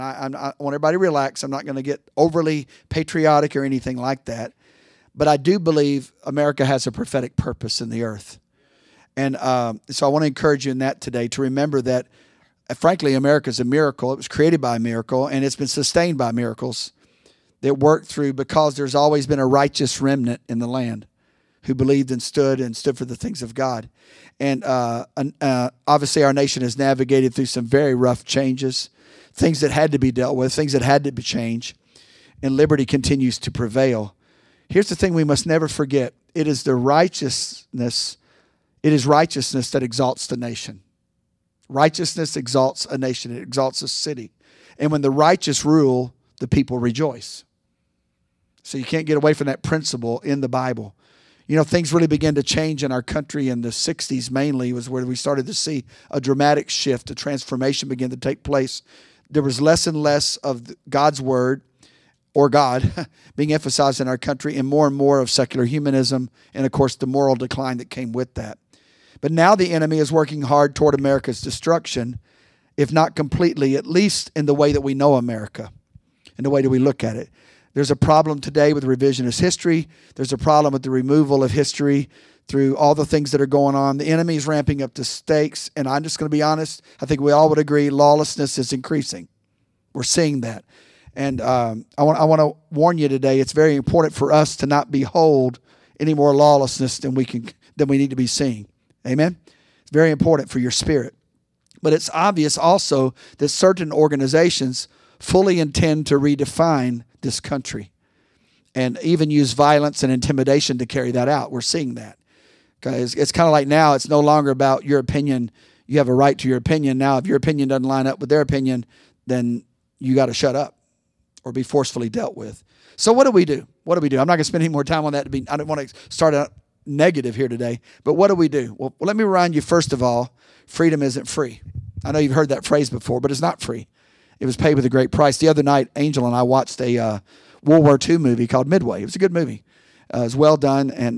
I want everybody to relax. I'm not going to get overly patriotic or anything like that. But I do believe America has a prophetic purpose in the earth. And so I want to encourage you in that today to remember that, frankly, America is a miracle. It was created by a miracle, and it's been sustained by miracles that worked through because there's always been a righteous remnant in the land who believed and stood for the things of God. And obviously our nation has navigated through some very rough changes, things that had to be dealt with, things that had to be changed, and liberty continues to prevail. Here's the thing we must never forget. It is righteousness that exalts the nation. Righteousness exalts a nation. It exalts a city. And when the righteous rule, the people rejoice. So you can't get away from that principle in the Bible. You know, things really began to change in our country in the 60s mainly was where we started to see a dramatic shift, a transformation begin to take place. There was less and less of God's word or God being emphasized in our country and more of secular humanism and, of course, the moral decline that came with that. But now the enemy is working hard toward America's destruction, if not completely, at least in the way that we know America, in the way that we look at it. There's a problem today with revisionist history. There's a problem with the removal of history through all the things that are going on. The enemy is ramping up the stakes, and I'm just going to be honest. I think we all would agree lawlessness is increasing. We're seeing that. And I want to warn you today, it's very important for us to not behold any more lawlessness than we need to be seeing. Amen? It's very important for your spirit. But it's obvious also that certain organizations fully intend to redefine this country and even use violence and intimidation to carry that out. We're seeing that. It's kind of like now it's no longer about your opinion. You have a right to your opinion. Now, if your opinion doesn't line up with their opinion, then you got to shut up or be forcefully dealt with. So what do we do? I'm not going to spend any more time on that. I don't want to start out negative here today. But what do we do? Well, let me remind you, first of all, freedom isn't free. I know you've heard that phrase before, but it's not free. It was paid with a great price. The other night, Angel and I watched a World War II movie called Midway. It was a good movie. It was well done, and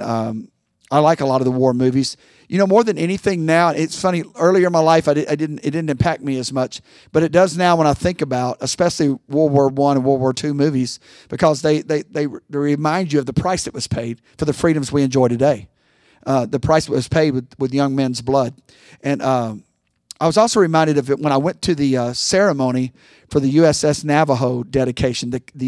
I like a lot of the war movies. You know, more than anything now, it's funny, earlier in my life, it didn't impact me as much, but it does now when I think about, especially World War I and World War II movies, because they remind you of the price that was paid for the freedoms we enjoy today. The price that was paid with young men's blood. And I was also reminded of it when I went to the ceremony for the USS Navajo dedication,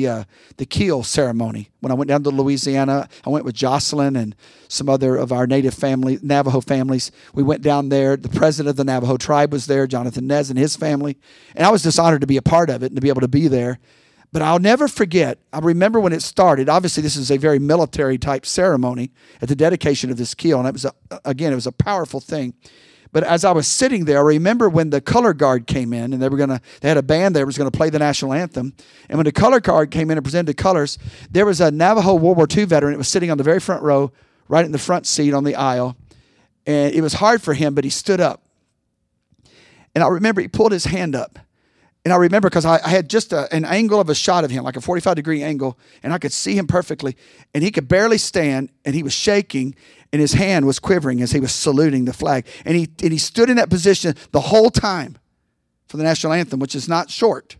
the keel ceremony. When I went down to Louisiana, I went with Jocelyn and some other of our Navajo families. We went down there. The president of the Navajo tribe was there, Jonathan Nez and his family. And I was just honored to be a part of it and to be able to be there. But I'll never forget, I remember when it started. Obviously, this is a very military-type ceremony at the dedication of this keel. And it was a powerful thing. But as I was sitting there, I remember when the color guard came in, and they had a band there that was going to play the national anthem. And when the color guard came in and presented the colors, there was a Navajo World War II veteran that was sitting on the very front row, right in the front seat on the aisle. And it was hard for him, but he stood up. And I remember he pulled his hand up. And I remember because I had just an angle of a shot of him, like a 45-degree angle, and I could see him perfectly. And he could barely stand, and he was shaking, and his hand was quivering as he was saluting the flag. And he stood in that position the whole time for the national anthem, which is not short.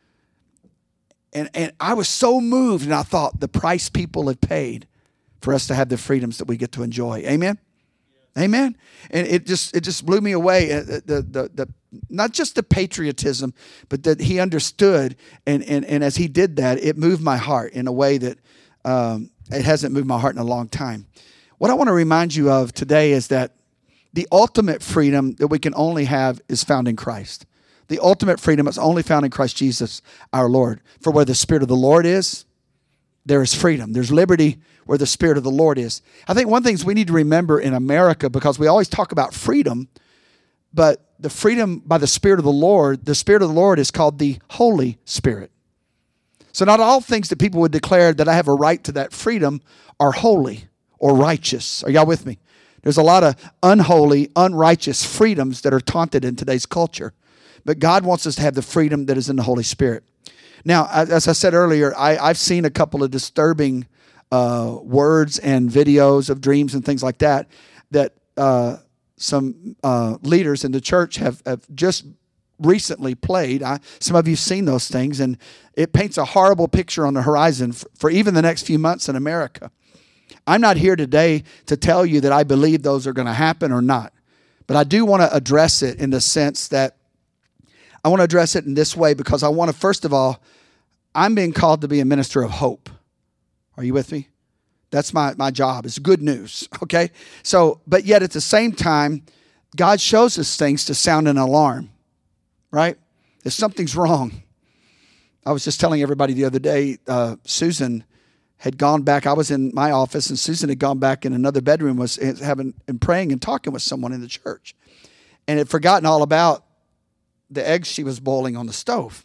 And I was so moved, and I thought the price people have paid for us to have the freedoms that we get to enjoy. Amen? Amen. And it just blew me away. The not just the patriotism, but that he understood, and as he did that, it moved my heart in a way that it hasn't moved my heart in a long time. What I want to remind you of today is that the ultimate freedom that we can only have is found in Christ. The ultimate freedom is only found in Christ Jesus, our Lord. For where the Spirit of the Lord is, there is freedom. There's liberty where the Spirit of the Lord is. I think one thing we need to remember in America, because we always talk about freedom, but the freedom by the Spirit of the Lord is called the Holy Spirit. So not all things that people would declare that I have a right to that freedom are holy or righteous. Are y'all with me? There's a lot of unholy, unrighteous freedoms that are taunted in today's culture. But God wants us to have the freedom that is in the Holy Spirit. Now, as I said earlier, I've seen a couple of disturbing words and videos of dreams and things like that some leaders in the church have just recently played. Some of you have seen those things, and it paints a horrible picture on the horizon for even the next few months in America. I'm not here today to tell you that I believe those are going to happen or not, but I do want to address it in the sense that I want to address it in this way because I want to, first of all, I'm being called to be a minister of hope. Are you with me? That's my job. It's good news, okay? So, but yet at the same time, God shows us things to sound an alarm, right? If something's wrong. I was just telling everybody the other day, Susan had gone back. I was in my office, and Susan had gone back in another bedroom, was having and praying and talking with someone in the church, and had forgotten all about the eggs she was boiling on the stove.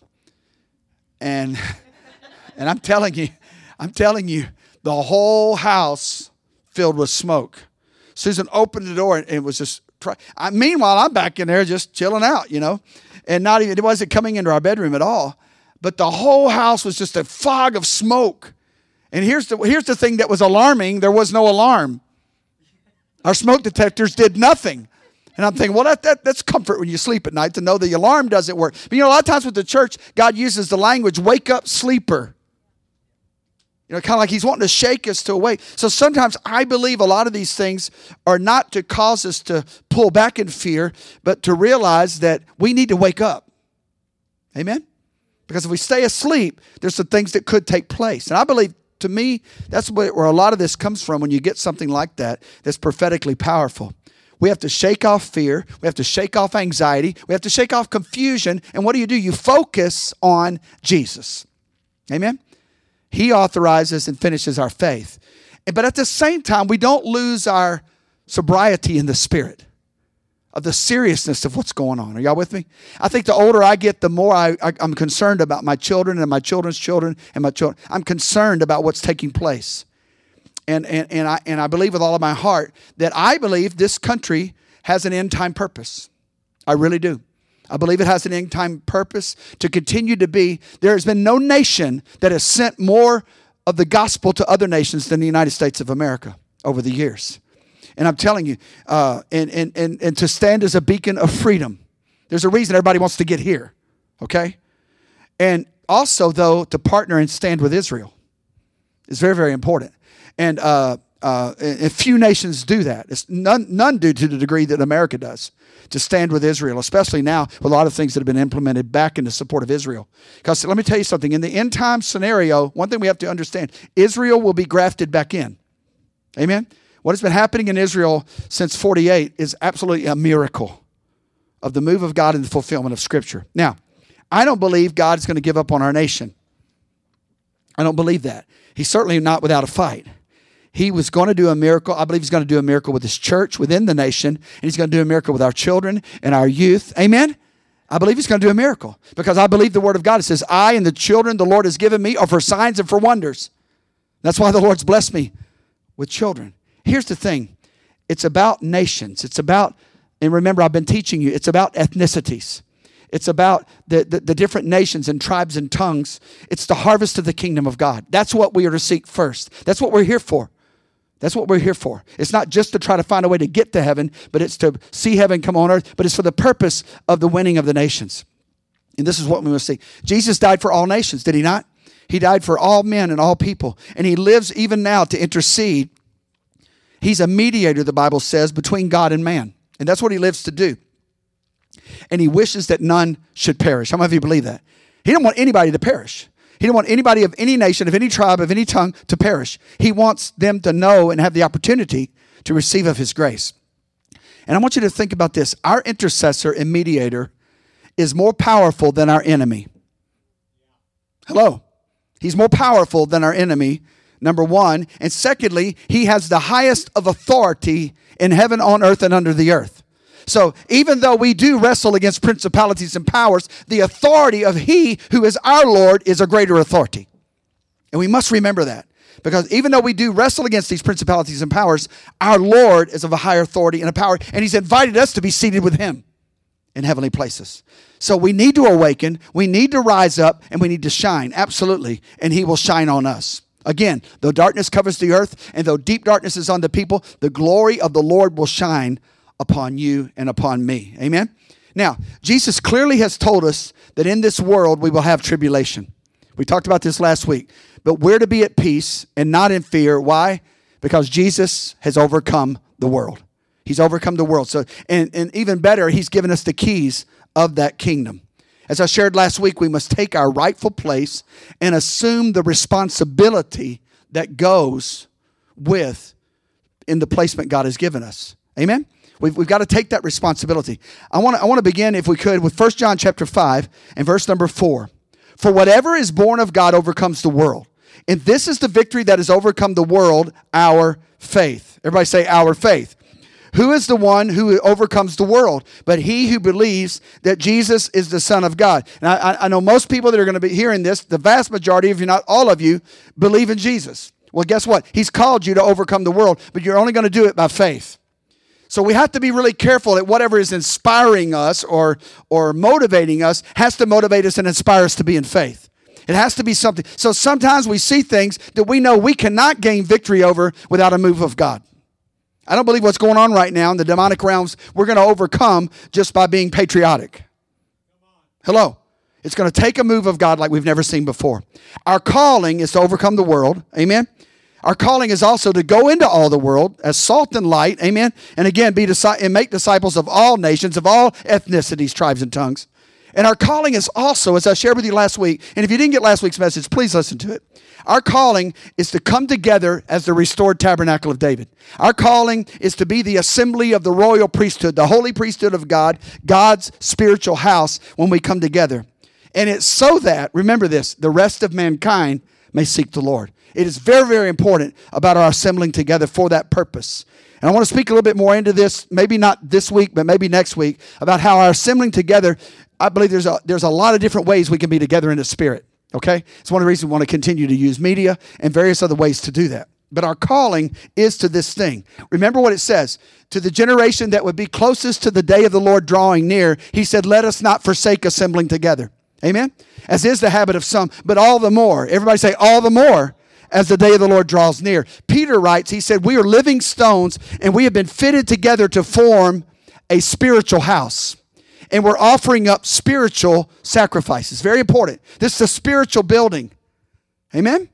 And I'm telling you, the whole house filled with smoke. Susan opened the door and was just meanwhile, I'm back in there just chilling out, and it wasn't coming into our bedroom at all. But the whole house was just a fog of smoke. And here's the thing that was alarming. There was no alarm. Our smoke detectors did nothing. And I'm thinking, well, that's comfort when you sleep at night to know the alarm doesn't work. But a lot of times with the church, God uses the language, wake up, sleeper. Kind of like he's wanting to shake us to awake. So sometimes I believe a lot of these things are not to cause us to pull back in fear, but to realize that we need to wake up. Amen? Because if we stay asleep, there's some things that could take place. And I believe, to me, that's where a lot of this comes from when you get something like that that's prophetically powerful. We have to shake off fear. We have to shake off anxiety. We have to shake off confusion. And what do? You focus on Jesus. Amen? He authorizes and finishes our faith. But at the same time, we don't lose our sobriety in the spirit of the seriousness of what's going on. Are y'all with me? I think the older I get, the more I'm concerned about my children and my children's children and my children. I'm concerned about what's taking place. And I believe with all of my heart that I believe this country has an end time purpose. I really do. I believe it has an end time purpose to continue to be. There has been no nation that has sent more of the gospel to other nations than the United States of America over the years. And I'm telling you, and to stand as a beacon of freedom. There's a reason everybody wants to get here, okay? And also, though, to partner and stand with Israel is very, very important. And few nations do that. None do to the degree that America does, to stand with Israel, especially now with a lot of things that have been implemented back into support of Israel. Because let me tell you something. In the end time scenario, one thing we have to understand, Israel will be grafted back in. Amen? What has been happening in Israel since 48 is absolutely a miracle of the move of God in the fulfillment of Scripture. Now, I don't believe God is going to give up on our nation. I don't believe that. He's certainly not without a fight. He was going to do a miracle. I believe he's going to do a miracle with his church within the nation, and he's going to do a miracle with our children and our youth. Amen? I believe he's going to do a miracle because I believe the Word of God. It says, I and the children the Lord has given me are for signs and for wonders. That's why the Lord's blessed me with children. Here's the thing. It's about nations. It's about, and remember I've been teaching you, it's about ethnicities. It's about the different nations and tribes and tongues. It's the harvest of the kingdom of God. That's what we are to seek first. That's what we're here for. That's what we're here for. It's not just to try to find a way to get to heaven, but it's to see heaven come on earth, but it's for the purpose of the winning of the nations. And this is what we must see. Jesus died for all nations, did he not? He died for all men and all people. And he lives even now to intercede. He's a mediator, the Bible says, between God and man. And that's what he lives to do. And he wishes that none should perish. How many of you believe that? He didn't want anybody to perish. He didn't want anybody of any nation, of any tribe, of any tongue to perish. He wants them to know and have the opportunity to receive of his grace. And I want you to think about this. Our intercessor and mediator is more powerful than our enemy. Hello. He's more powerful than our enemy, number one. And secondly, he has the highest of authority in heaven, on earth, and under the earth. So even though we do wrestle against principalities and powers, the authority of he who is our Lord is a greater authority. And we must remember that. Because even though we do wrestle against these principalities and powers, our Lord is of a higher authority and a power. And he's invited us to be seated with him in heavenly places. So we need to awaken, we need to rise up, and we need to shine. Absolutely. And he will shine on us. Again, though darkness covers the earth, and though deep darkness is on the people, the glory of the Lord will shine upon you and upon me. Amen? Now, Jesus clearly has told us that in this world we will have tribulation. We talked about this last week. But we're to be at peace and not in fear. Why? Because Jesus has overcome the world. He's overcome the world. So, and even better, he's given us the keys of that kingdom. As I shared last week, we must take our rightful place and assume the responsibility that goes with in the placement God has given us. Amen? We've got to take that responsibility. I want to begin, if we could, with 1 John chapter 5 and verse number 4. For whatever is born of God overcomes the world. And this is the victory that has overcome the world, our faith. Everybody say, our faith. Who is the one who overcomes the world? But he who believes that Jesus is the Son of God. And I know most people that are going to be hearing this, the vast majority, if not all of you, believe in Jesus. Well, guess what? He's called you to overcome the world, but you're only going to do it by faith. So we have to be really careful that whatever is inspiring us or motivating us has to motivate us and inspire us to be in faith. It has to be something. So sometimes we see things that we know we cannot gain victory over without a move of God. I don't believe what's going on right now in the demonic realms we're going to overcome just by being patriotic. Hello. It's going to take a move of God like we've never seen before. Our calling is to overcome the world. Amen. Our calling is also to go into all the world as salt and light. Amen. And again, and make disciples of all nations, of all ethnicities, tribes, and tongues. And our calling is also, as I shared with you last week, and if you didn't get last week's message, please listen to it. Our calling is to come together as the restored tabernacle of David. Our calling is to be the assembly of the royal priesthood, the holy priesthood of God, God's spiritual house when we come together. And it's so that, remember this, the rest of mankind may seek the Lord. It is very, very important about our assembling together for that purpose. And I want to speak a little bit more into this, maybe not this week, but maybe next week, about how our assembling together, I believe there's a lot of different ways we can be together in the Spirit, okay? It's one of the reasons we want to continue to use media and various other ways to do that. But our calling is to this thing. Remember what it says. To the generation that would be closest to the day of the Lord drawing near, he said, let us not forsake assembling together. Amen? As is the habit of some, but all the more. Everybody say, all the more. As the day of the Lord draws near. Peter writes, he said, we are living stones and we have been fitted together to form a spiritual house. And we're offering up spiritual sacrifices. Very important. This is a spiritual building. Amen?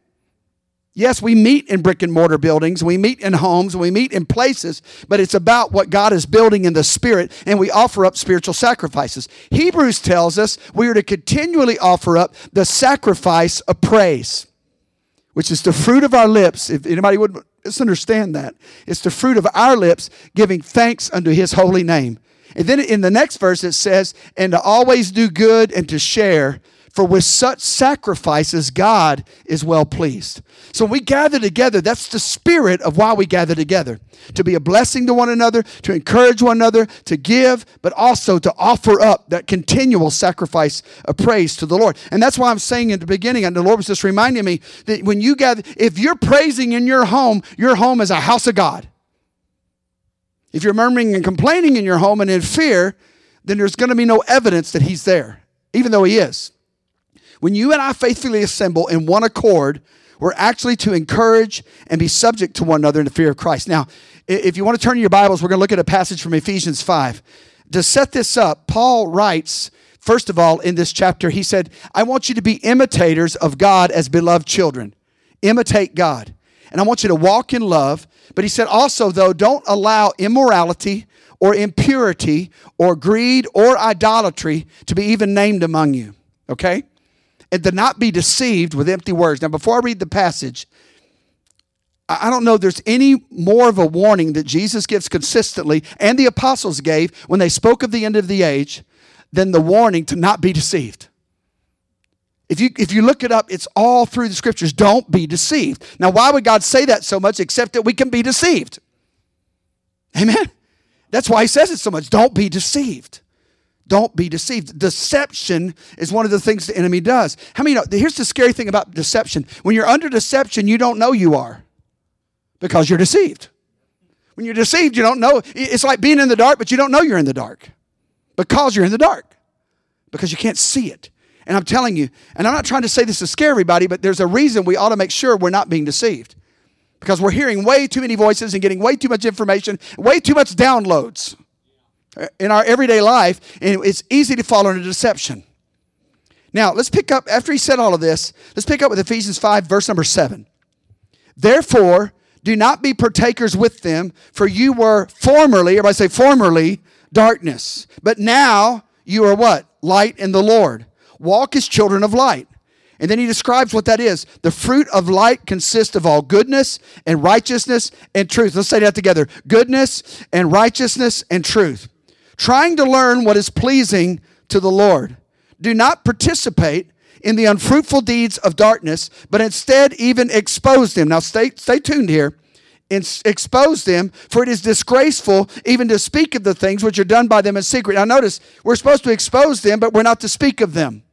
Yes, we meet in brick and mortar buildings. We meet in homes. We meet in places. But it's about what God is building in the Spirit. And we offer up spiritual sacrifices. Hebrews tells us we are to continually offer up the sacrifice of praise, which is the fruit of our lips. If anybody would misunderstand that, it's the fruit of our lips giving thanks unto his holy name. And then in the next verse it says, and to always do good and to share, for with such sacrifices God is well pleased. So when we gather together, that's the spirit of why we gather together. To be a blessing to one another, to encourage one another, to give, but also to offer up that continual sacrifice of praise to the Lord. And that's why I'm saying at the beginning, and the Lord was just reminding me that when you gather, if you're praising in your home is a house of God. If you're murmuring and complaining in your home and in fear, then there's going to be no evidence that he's there, even though he is. When you and I faithfully assemble in one accord, we're actually to encourage and be subject to one another in the fear of Christ. Now, if you want to turn to your Bibles, we're going to look at a passage from Ephesians 5. To set this up, Paul writes, first of all, in this chapter, he said, I want you to be imitators of God as beloved children. Imitate God. And I want you to walk in love. But he said also, though, don't allow immorality or impurity or greed or idolatry to be even named among you. Okay? And to not be deceived with empty words. Now, before I read the passage, I don't know if there's any more of a warning that Jesus gives consistently and the apostles gave when they spoke of the end of the age than the warning to not be deceived. If you look it up, it's all through the scriptures. Don't be deceived. Now, why would God say that so much except that we can be deceived? Amen? That's why he says it so much. Don't be deceived. Don't be deceived. Deception is one of the things the enemy does. How many know? Here's the scary thing about deception. When you're under deception, you don't know you are because you're deceived. When you're deceived, you don't know. It's like being in the dark, but you don't know you're in the dark because you're in the dark because you can't see it. And I'm telling you, and I'm not trying to say this to scare everybody, but there's a reason we ought to make sure we're not being deceived. Because we're hearing way too many voices and getting way too much information, way too much downloads. in our everyday life, and it's easy to fall into deception. Now, let's pick up, after he said all of this, let's pick up with Ephesians 5, verse number 7. Therefore, do not be partakers with them, for you were formerly, everybody say formerly, darkness. But now you are what? Light in the Lord. Walk as children of light. And then he describes what that is. The fruit of light consists of all goodness and righteousness and truth. Let's say that together. Goodness and righteousness and truth. Trying to learn what is pleasing to the Lord. Do not participate in the unfruitful deeds of darkness, but instead even expose them. Now stay tuned here. Expose them, for it is disgraceful even to speak of the things which are done by them in secret. Now notice, we're supposed to expose them, but we're not to speak of them.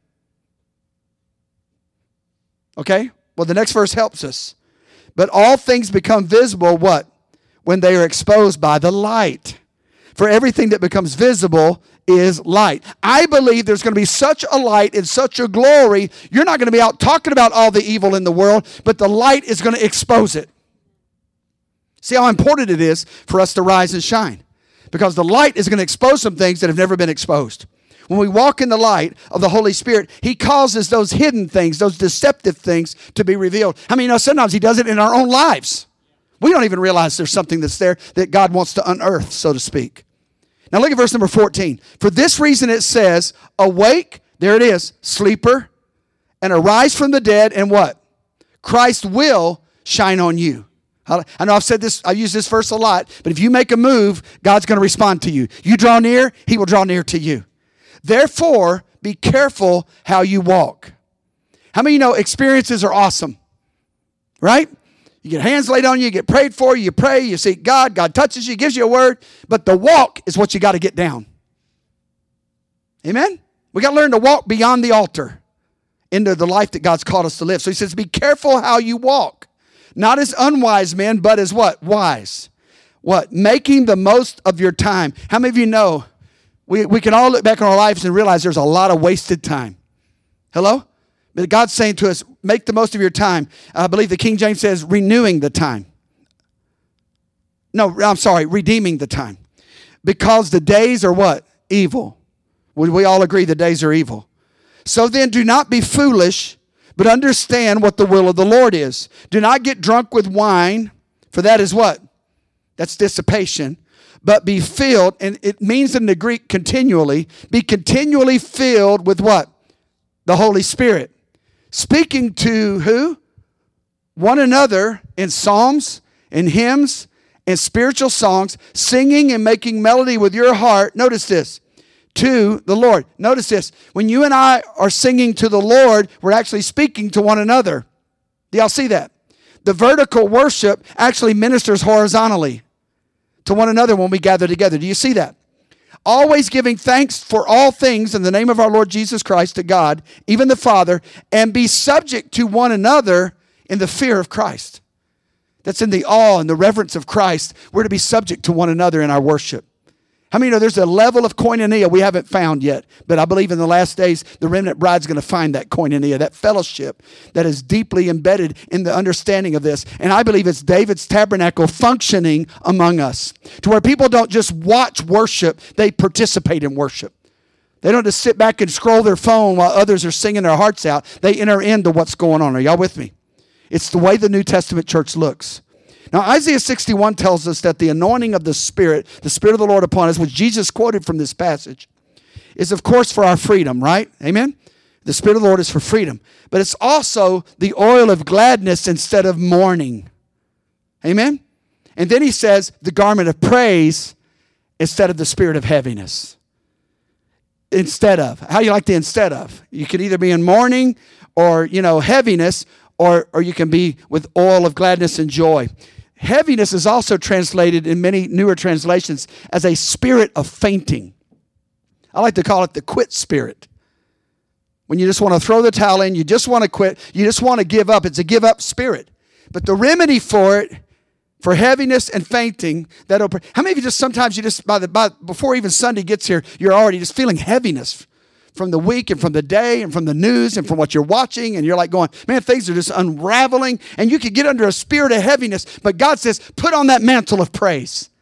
Okay? Well, the next verse helps us. But all things become visible, what? When they are exposed by the light. For everything that becomes visible is light. I believe there's going to be such a light and such a glory, you're not going to be out talking about all the evil in the world, but the light is going to expose it. See how important it is for us to rise and shine. Because the light is going to expose some things that have never been exposed. When we walk in the light of the Holy Spirit, he causes those hidden things, those deceptive things to be revealed. I mean, sometimes he does it in our own lives. We don't even realize there's something that's there that God wants to unearth, so to speak. Now look at verse number 14. For this reason it says, awake, there it is, sleeper, and arise from the dead, and what? Christ will shine on you. I know I've said this, I use this verse a lot, but if you make a move, God's going to respond to you. You draw near, he will draw near to you. Therefore, be careful how you walk. How many of you know experiences are awesome? Right? You get hands laid on you, you get prayed for, you pray, you seek God, God touches you, gives you a word, but the walk is what you got to get down. Amen? We got to learn to walk beyond the altar into the life that God's called us to live. So he says, be careful how you walk. Not as unwise men, but as what? Wise. What? Making the most of your time. How many of you know we can all look back on our lives and realize there's a lot of wasted time? Hello? But God's saying to us, make the most of your time. I believe the King James says renewing the time. No, I'm sorry, redeeming the time. Because the days are what? Evil. Would we all agree the days are evil? So then do not be foolish, but understand what the will of the Lord is. Do not get drunk with wine, for that is what? That's dissipation. But be filled, and it means in the Greek continually, be continually filled with what? The Holy Spirit. Speaking to who? One another in psalms, in hymns, and spiritual songs, singing and making melody with your heart. Notice this. To the Lord. Notice this. When you and I are singing to the Lord, we're actually speaking to one another. Do y'all see that? The vertical worship actually ministers horizontally to one another when we gather together. Do you see that? Always giving thanks for all things in the name of our Lord Jesus Christ to God, even the Father, and be subject to one another in the fear of Christ. That's in the awe and the reverence of Christ. We're to be subject to one another in our worship. How many know there's a level of koinonia we haven't found yet? But I believe in the last days, the remnant bride's going to find that koinonia, that fellowship that is deeply embedded in the understanding of this. And I believe it's David's tabernacle functioning among us to where people don't just watch worship, they participate in worship. They don't just sit back and scroll their phone while others are singing their hearts out. They enter into what's going on. Are y'all with me? It's the way the New Testament church looks. Now, Isaiah 61 tells us that the anointing of the Spirit of the Lord upon us, which Jesus quoted from this passage, is of course for our freedom, right? Amen? The Spirit of the Lord is for freedom. But it's also the oil of gladness instead of mourning. Amen? And then he says the garment of praise instead of the spirit of heaviness. Instead of. How do you like the instead of? You could either be in mourning or, heaviness, or you can be with oil of gladness and joy. Heaviness is also translated in many newer translations as a spirit of fainting. I like to call it the quit spirit. When you just want to throw the towel in, you just want to quit, you just want to give up. It's a give up spirit. But the remedy for it, for heaviness and fainting, how many of you sometimes before even Sunday gets here, you're already just feeling heaviness from the week and from the day and from the news and from what you're watching, and you're like going, man, things are just unraveling, and you could get under a spirit of heaviness, but God says, put on that mantle of praise.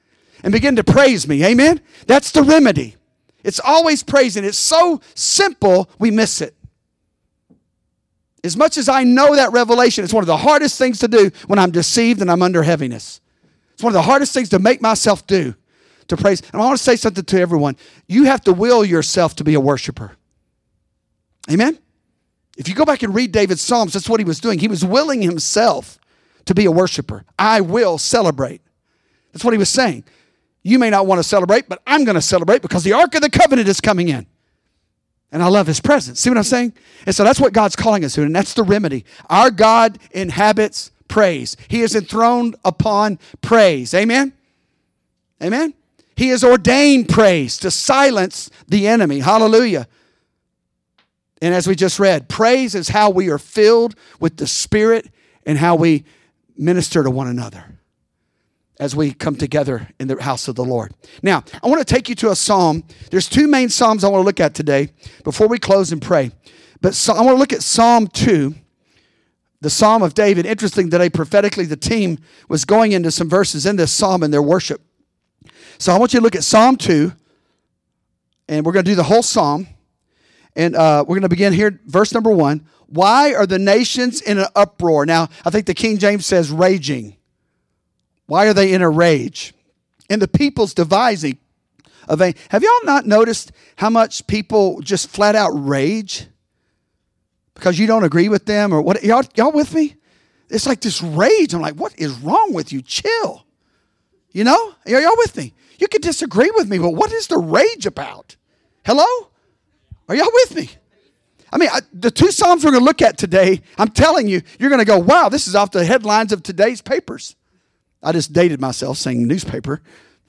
and begin to praise me. Amen? That's the remedy. It's always praising. It's so simple, we miss it. As much as I know that revelation, it's one of the hardest things to do when I'm deceived and I'm under heaviness. It's one of the hardest things to make myself do, to praise. And I want to say something to everyone. You have to will yourself to be a worshiper. Amen? If you go back and read David's Psalms, that's what he was doing. He was willing himself to be a worshiper. I will celebrate. That's what he was saying. You may not want to celebrate, but I'm going to celebrate because the Ark of the Covenant is coming in. And I love his presence. See what I'm saying? And so that's what God's calling us to, and that's the remedy. Our God inhabits praise. He is enthroned upon praise. Amen? Amen? He has ordained praise to silence the enemy. Hallelujah. And as we just read, praise is how we are filled with the Spirit and how we minister to one another as we come together in the house of the Lord. Now, I want to take you to a psalm. There's two main psalms I want to look at today before we close and pray. But I want to look at Psalm 2, the Psalm of David. Interesting today, prophetically, the team was going into some verses in this psalm in their worship. So I want you to look at Psalm 2, and we're going to do the whole psalm. And we're going to begin here, verse number 1. Why are the nations in an uproar? Now, I think the King James says raging. Why are they in a rage? And the people's devising a vain. Have y'all not noticed how much people just flat out rage because you don't agree with them or what? Y'all with me? It's like this rage. I'm like, what is wrong with you? Chill. You know? Are y'all with me? You can disagree with me, but what is the rage about? Hello? Are y'all with me? I mean, the two Psalms we're going to look at today, I'm telling you, you're going to go, wow, this is off the headlines of today's papers. I just dated myself saying newspaper.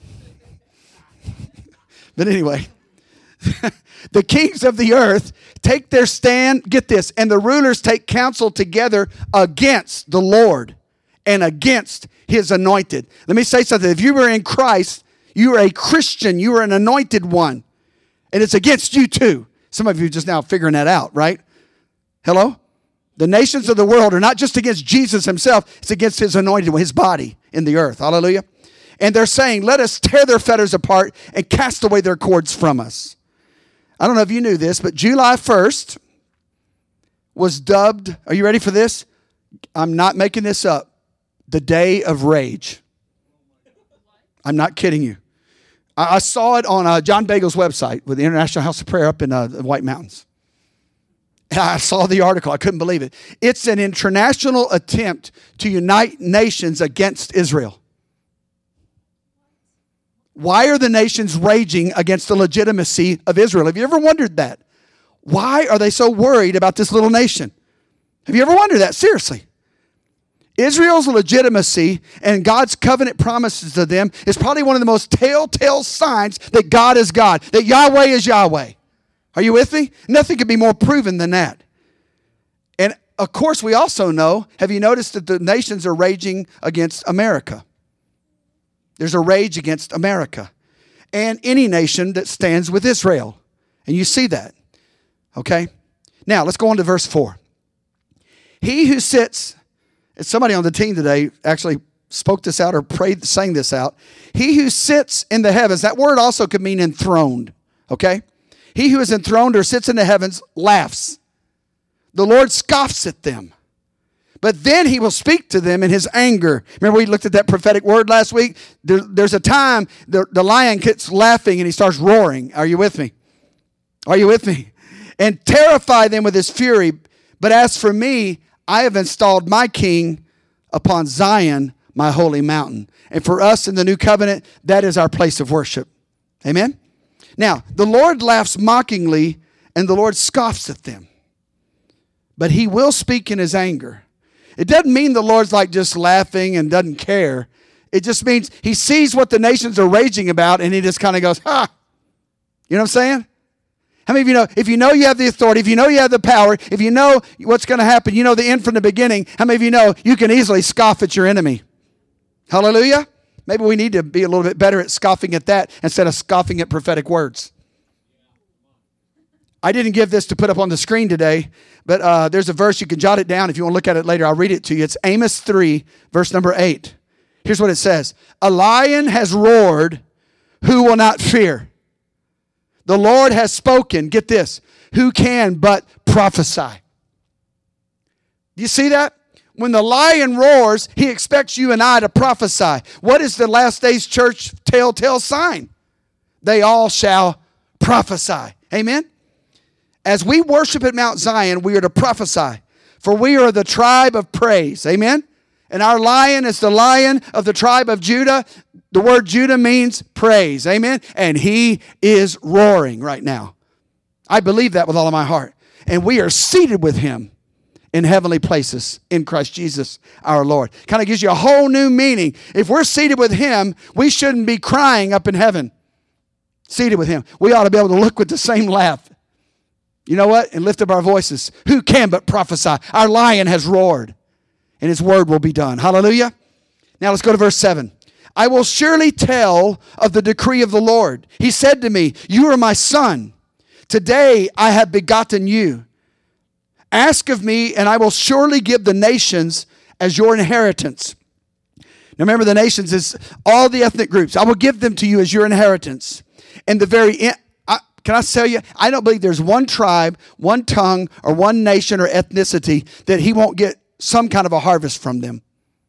But anyway, the kings of the earth take their stand, get this, and the rulers take counsel together against the Lord and against his anointed. Let me say something. If you were in Christ, you are a Christian, you are an anointed one, and it's against you too. Some of you are just now figuring that out, right? Hello? The nations of the world are not just against Jesus himself, it's against his anointed one, his body in the earth. Hallelujah. And they're saying, let us tear their fetters apart and cast away their cords from us. I don't know if you knew this, but July 1st was dubbed, are you ready for this? I'm not making this up, the Day of Rage. I'm not kidding you. I saw it on John Bagel's website with the International House of Prayer up in the White Mountains. And I saw the article. I couldn't believe it. It's an international attempt to unite nations against Israel. Why are the nations raging against the legitimacy of Israel? Have you ever wondered that? Why are they so worried about this little nation? Have you ever wondered that? Seriously. Israel's legitimacy and God's covenant promises to them is probably one of the most telltale signs that God is God, that Yahweh is Yahweh. Are you with me? Nothing could be more proven than that. And of course, we also know, have you noticed that the nations are raging against America? There's a rage against America and any nation that stands with Israel. And you see that. Okay? Now, let's go on to verse 4. He who sits, and somebody on the team today actually spoke this out or sang this out. He who sits in the heavens, that word also could mean enthroned. Okay? He who is enthroned or sits in the heavens laughs. The Lord scoffs at them. But then he will speak to them in his anger. Remember we looked at that prophetic word last week? There's a time the lion gets laughing and he starts roaring. Are you with me? Are you with me? And terrify them with his fury. But as for me, I have installed my king upon Zion, my holy mountain. And for us in the new covenant, that is our place of worship. Amen? Now, the Lord laughs mockingly and the Lord scoffs at them. But he will speak in his anger. It doesn't mean the Lord's like just laughing and doesn't care. It just means he sees what the nations are raging about and he just kind of goes, ha! You know what I'm saying? How many of you know, if you know you have the authority, if you know you have the power, if you know what's going to happen, you know the end from the beginning, how many of you know you can easily scoff at your enemy? Hallelujah? Maybe we need to be a little bit better at scoffing at that instead of scoffing at prophetic words. I didn't give this to put up on the screen today, but there's a verse. You can jot it down if you want to look at it later. I'll read it to you. It's Amos 3, verse number 8. Here's what it says. A lion has roared who will not fear? The Lord has spoken. Get this. Who can but prophesy? Do you see that? When the lion roars, he expects you and I to prophesy. What is the last days church telltale sign? They all shall prophesy. Amen? As we worship at Mount Zion, we are to prophesy. For we are the tribe of praise. Amen? And our lion is the lion of the tribe of Judah. The word Judah means praise. Amen? And he is roaring right now. I believe that with all of my heart. And we are seated with him in heavenly places in Christ Jesus our Lord. Kind of gives you a whole new meaning. If we're seated with him, we shouldn't be crying up in heaven. Seated with him. We ought to be able to look with the same laugh. You know what? And lift up our voices. Who can but prophesy? Our lion has roared, and his word will be done. Hallelujah. Now let's go to verse 7. I will surely tell of the decree of the Lord. He said to me, you are my son. Today I have begotten you. Ask of me, and I will surely give the nations as your inheritance. Now remember, the nations is all the ethnic groups. I will give them to you as your inheritance. And the very end, can I tell you, I don't believe there's one tribe, one tongue, or one nation or ethnicity that he won't get some kind of a harvest from them.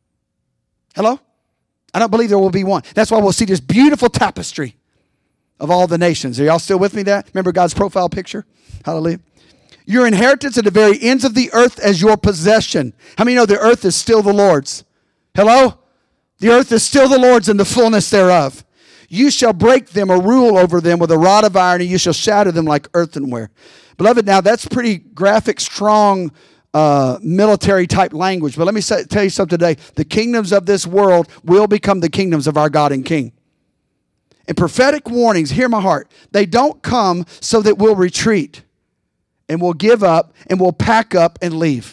Hello? I don't believe there will be one. That's why we'll see this beautiful tapestry of all the nations. Are y'all still with me there? Remember God's profile picture? Hallelujah. Your inheritance at the very ends of the earth as your possession. How many know the earth is still the Lord's? Hello? The earth is still the Lord's and the fullness thereof. You shall break them or rule over them with a rod of iron, and you shall shatter them like earthenware. Beloved, now that's pretty graphic, strong, military type language. But let me tell you something today. The kingdoms of this world will become the kingdoms of our God and King. And prophetic warnings, hear my heart, they don't come so that we'll retreat and we'll give up and we'll pack up and leave.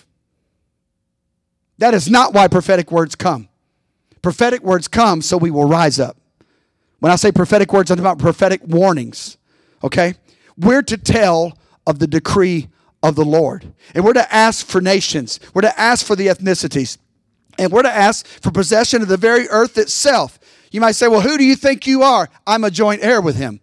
That is not why prophetic words come. Prophetic words come so we will rise up. When I say prophetic words, I'm talking about prophetic warnings. Okay? We're to tell of the decree of the Lord. And we're to ask for nations. We're to ask for the ethnicities. And we're to ask for possession of the very earth itself. You might say, well, who do you think you are? I'm a joint heir with him.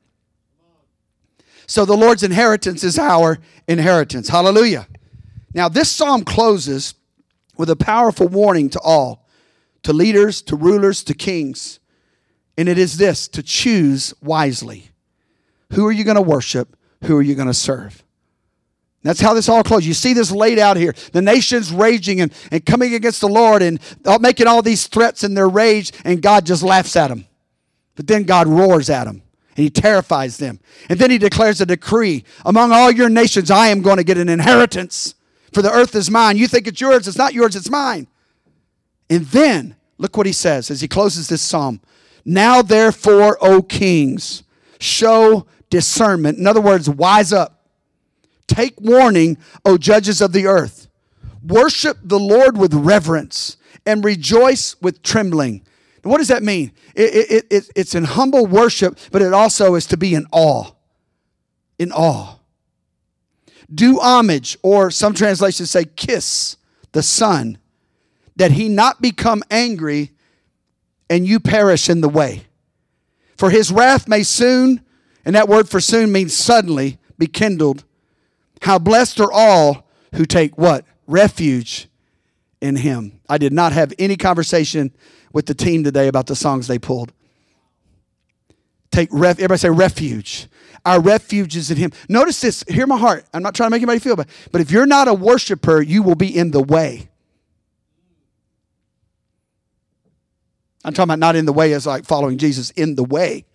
So the Lord's inheritance is our inheritance. Hallelujah. Now this psalm closes with a powerful warning to all, to leaders, to rulers, to kings. And it is this, to choose wisely. Who are you going to worship? Who are you going to serve? That's how this all closes. You see this laid out here. The nations raging and coming against the Lord and making all these threats in their rage, and God just laughs at them. But then God roars at them, and he terrifies them. And then he declares a decree. Among all your nations, I am going to get an inheritance, for the earth is mine. You think it's yours. It's not yours. It's mine. And then, look what he says as he closes this psalm. Now, therefore, O kings, show discernment. In other words, wise up. Take warning, O judges of the earth. Worship the Lord with reverence and rejoice with trembling. And what does that mean? It's in humble worship, but it also is to be in awe. In awe. Do homage, or some translations say kiss the Son, that he not become angry and you perish in the way. For his wrath may soon, and that word for soon means suddenly, be kindled. How blessed are all who take what? Refuge in him. I did not have any conversation with the team today about the songs they pulled. Everybody say refuge. Our refuge is in him. Notice this. Hear my heart. I'm not trying to make anybody feel bad. But if you're not a worshiper, you will be in the way. I'm talking about not in the way as like following Jesus. In the way.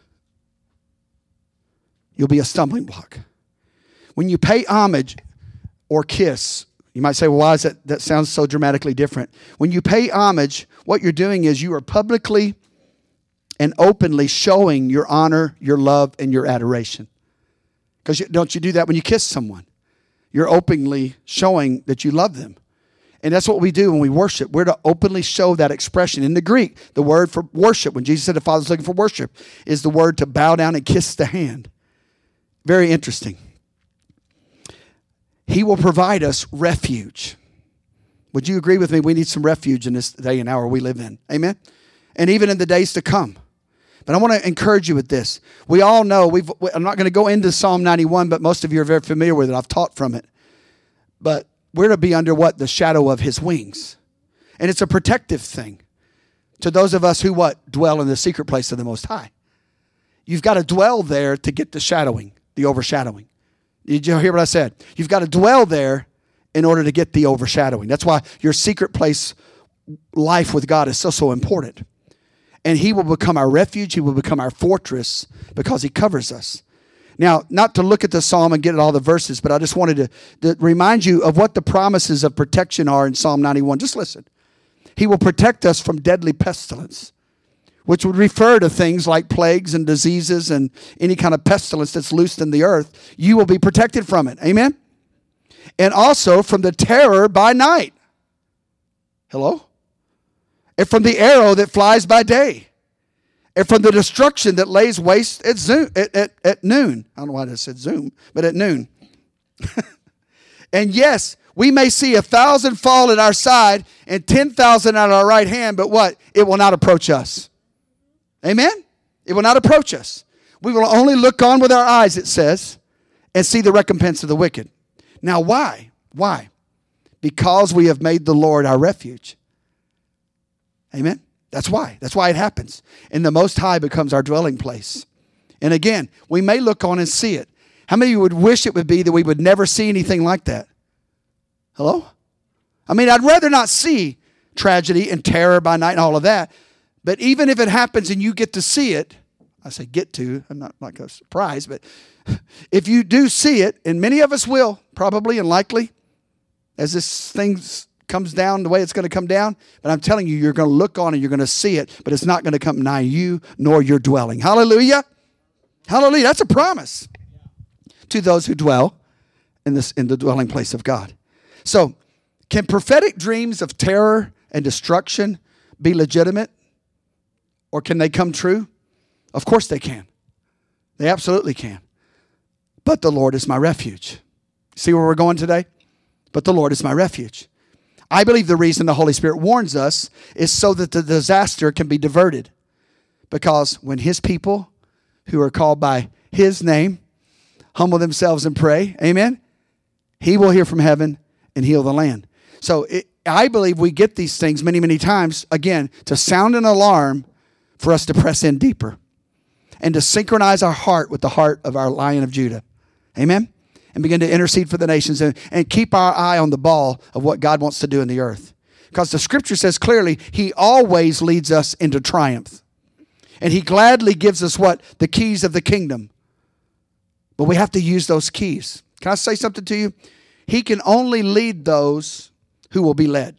You'll be a stumbling block. When you pay homage or kiss, you might say, well, why is that sounds so dramatically different? When you pay homage, what you're doing is you are publicly and openly showing your honor, your love, and your adoration. Because don't you do that when you kiss someone? You're openly showing that you love them. And that's what we do when we worship. We're to openly show that expression. In the Greek, the word for worship, when Jesus said the Father's looking for worship, is the word to bow down and kiss the hand. Very interesting. He will provide us refuge. Would you agree with me? We need some refuge in this day and hour we live in. Amen? And even in the days to come. But I want to encourage you with this. We all know, I'm not going to go into Psalm 91, but most of you are very familiar with it. I've taught from it. But we're to be under what? The shadow of his wings. And it's a protective thing to those of us who what? Dwell in the secret place of the Most High. You've got to dwell there to get the shadowing, the overshadowing. Did you hear what I said? You've got to dwell there in order to get the overshadowing. That's why your secret place life with God is so important. And he will become our refuge. He will become our fortress because he covers us. Now, not to look at the psalm and get at all the verses, but I just wanted to remind you of what the promises of protection are in Psalm 91. Just listen. He will protect us from deadly pestilence, which would refer to things like plagues and diseases and any kind of pestilence that's loosed in the earth. You will be protected from it. Amen? And also from the terror by night. Hello? And from the arrow that flies by day. And from the destruction that lays waste at noon. I don't know why I said Zoom, but at noon. And yes, we may see 1,000 fall at our side and 10,000 at our right hand, but what? It will not approach us. Amen? It will not approach us. We will only look on with our eyes, it says, and see the recompense of the wicked. Now, why? Why? Because we have made the Lord our refuge. Amen? That's why. That's why it happens. And the Most High becomes our dwelling place. And again, we may look on and see it. How many of you would wish it would be that we would never see anything like that? Hello? I mean, I'd rather not see tragedy and terror by night and all of that. But even if it happens and you get to see it, I say get to, I'm not like a surprise, but if you do see it, and many of us will, probably and likely, as this thing comes down the way it's going to come down, but I'm telling you, you're going to look on and you're going to see it, but it's not going to come nigh you nor your dwelling. Hallelujah. Hallelujah. That's a promise to those who dwell in the dwelling place of God. So, can prophetic dreams of terror and destruction be legitimate? Or can they come true? Of course they can. They absolutely can. But the Lord is my refuge. See where we're going today? But the Lord is my refuge. I believe the reason the Holy Spirit warns us is so that the disaster can be diverted. Because when his people who are called by his name humble themselves and pray, amen, he will hear from heaven and heal the land. So I believe we get these things many, many times, again, to sound an alarm for us to press in deeper and to synchronize our heart with the heart of our Lion of Judah. Amen? And begin to intercede for the nations and keep our eye on the ball of what God wants to do in the earth. Because the scripture says clearly, he always leads us into triumph. And he gladly gives us what? The keys of the kingdom. But we have to use those keys. Can I say something to you? He can only lead those who will be led.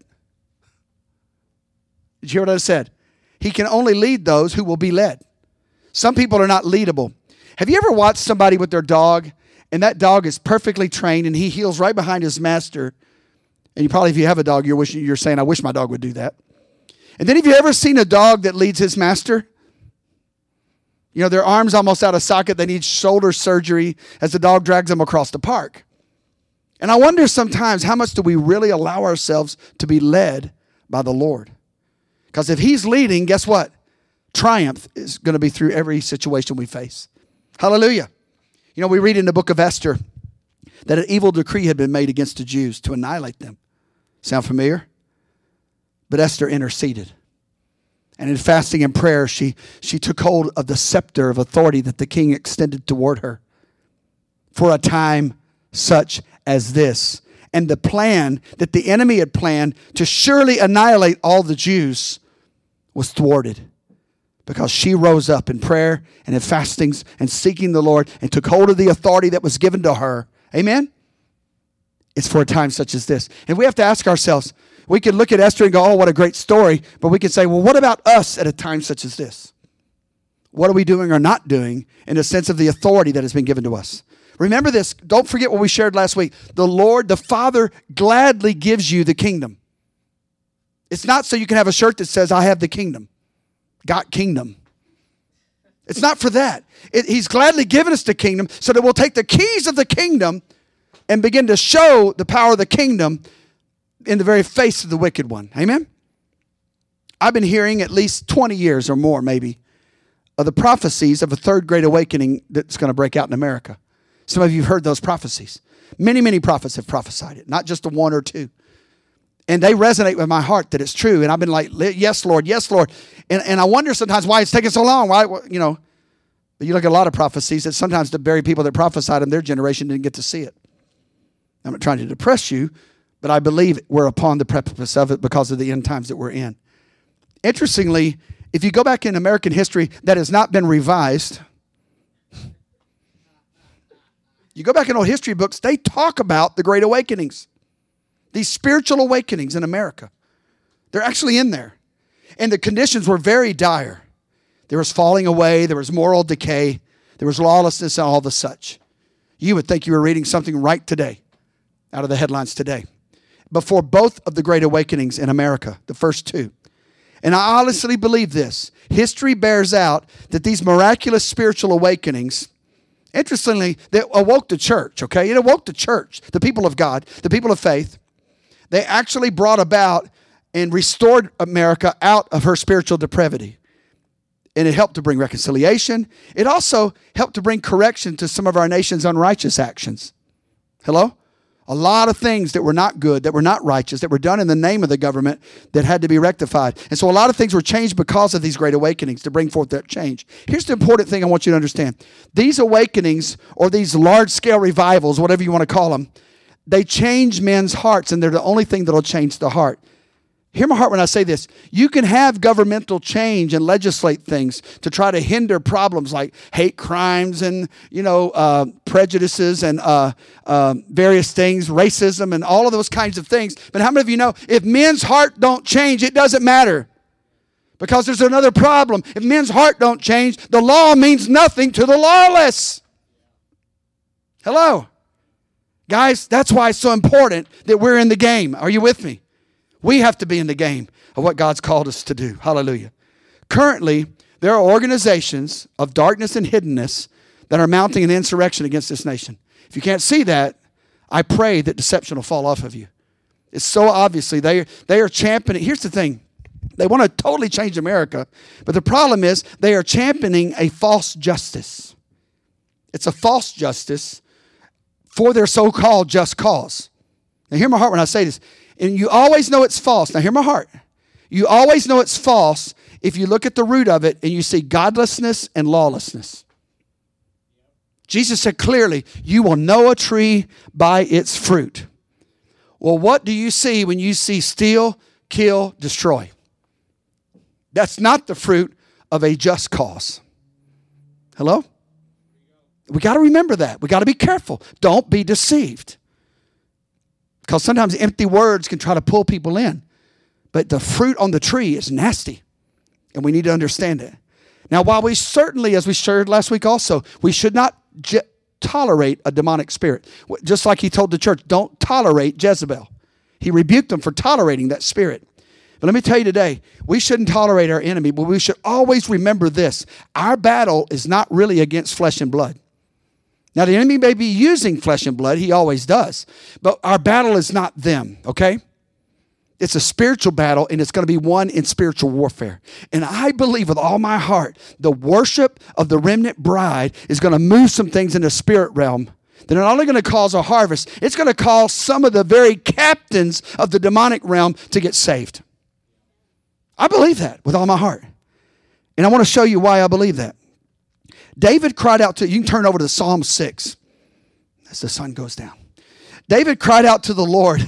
Did you hear what I said? He can only lead those who will be led. Some people are not leadable. Have you ever watched somebody with their dog, and that dog is perfectly trained, and he heels right behind his master? And you probably, if you have a dog, you're saying, I wish my dog would do that. And then have you ever seen a dog that leads his master? You know, their arm's almost out of socket. They need shoulder surgery as the dog drags them across the park. And I wonder sometimes, how much do we really allow ourselves to be led by the Lord? Because if he's leading, guess what? Triumph is going to be through every situation we face. Hallelujah. You know, we read in the book of Esther that an evil decree had been made against the Jews to annihilate them. Sound familiar? But Esther interceded. And in fasting and prayer, she took hold of the scepter of authority that the king extended toward her for a time such as this. And the plan that the enemy had planned to surely annihilate all the Jews was thwarted. Because she rose up in prayer and in fastings and seeking the Lord and took hold of the authority that was given to her. Amen? It's for a time such as this. And we have to ask ourselves, we can look at Esther and go, oh, what a great story. But we can say, well, what about us at a time such as this? What are we doing or not doing in the sense of the authority that has been given to us? Remember this. Don't forget what we shared last week. The Lord, the Father, gladly gives you the kingdom. It's not so you can have a shirt that says, I have the kingdom. Got kingdom. It's not for that. He's gladly given us the kingdom so that we'll take the keys of the kingdom and begin to show the power of the kingdom in the very face of the wicked one. Amen? I've been hearing at least 20 years or more maybe of the prophecies of a third great awakening that's going to break out in America. Some of you have heard those prophecies. Many, many prophets have prophesied it, not just a one or two. And they resonate with my heart that it's true. And I've been like, yes, Lord, yes, Lord. And I wonder sometimes why it's taking so long. Why, you know, but you look at a lot of prophecies that sometimes the very people that prophesied in their generation didn't get to see it. I'm not trying to depress you, but I believe we're upon the precipice of it because of the end times that we're in. Interestingly, if you go back in American history that has not been revised, you go back in old history books, they talk about the Great Awakenings. These spiritual awakenings in America. They're actually in there. And the conditions were very dire. There was falling away. There was moral decay. There was lawlessness and all the such. You would think you were reading something right today, out of the headlines today. Before both of the Great Awakenings in America, the first two. And I honestly believe this. History bears out that these miraculous spiritual awakenings, interestingly, they awoke the church, okay? It awoke the church, the people of God, the people of faith. They actually brought about and restored America out of her spiritual depravity. And it helped to bring reconciliation. It also helped to bring correction to some of our nation's unrighteous actions. Hello? A lot of things that were not good, that were not righteous, that were done in the name of the government that had to be rectified. And so a lot of things were changed because of these great awakenings to bring forth that change. Here's the important thing I want you to understand. These awakenings or these large-scale revivals, whatever you want to call them, they change men's hearts, and they're the only thing that will change the heart. Hear my heart when I say this. You can have governmental change and legislate things to try to hinder problems like hate crimes and, prejudices and various things, racism and all of those kinds of things. But how many of you know if men's heart don't change, it doesn't matter? Because there's another problem. If men's heart don't change, the law means nothing to the lawless. Hello? Guys, that's why it's so important that we're in the game. Are you with me? We have to be in the game of what God's called us to do. Hallelujah. Currently, there are organizations of darkness and hiddenness that are mounting an insurrection against this nation. If you can't see that, I pray that deception will fall off of you. It's so obviously they are championing. Here's the thing. They want to totally change America, but the problem is they are championing a false justice. It's a false justice for their so-called just cause. Now hear my heart when I say this. And you always know it's false. Now hear my heart. You always know it's false if you look at the root of it and you see godlessness and lawlessness. Jesus said clearly, you will know a tree by its fruit. Well, what do you see when you see steal, kill, destroy? That's not the fruit of a just cause. Hello? We got to remember that. We got to be careful. Don't be deceived. Because sometimes empty words can try to pull people in. But the fruit on the tree is nasty. And we need to understand it. Now, while we certainly, as we shared last week also, we should not tolerate a demonic spirit. Just like he told the church, don't tolerate Jezebel. He rebuked them for tolerating that spirit. But let me tell you today, we shouldn't tolerate our enemy, but we should always remember this. Our battle is not really against flesh and blood. Now, the enemy may be using flesh and blood. He always does. But our battle is not them, okay? It's a spiritual battle, and it's going to be won in spiritual warfare. And I believe with all my heart, the worship of the remnant bride is going to move some things in the spirit realm. They're not only going to cause a harvest, it's going to cause some of the very captains of the demonic realm to get saved. I believe that with all my heart. And I want to show you why I believe that. David cried out to, you can turn over to Psalm 6 as the sun goes down. David cried out to the Lord.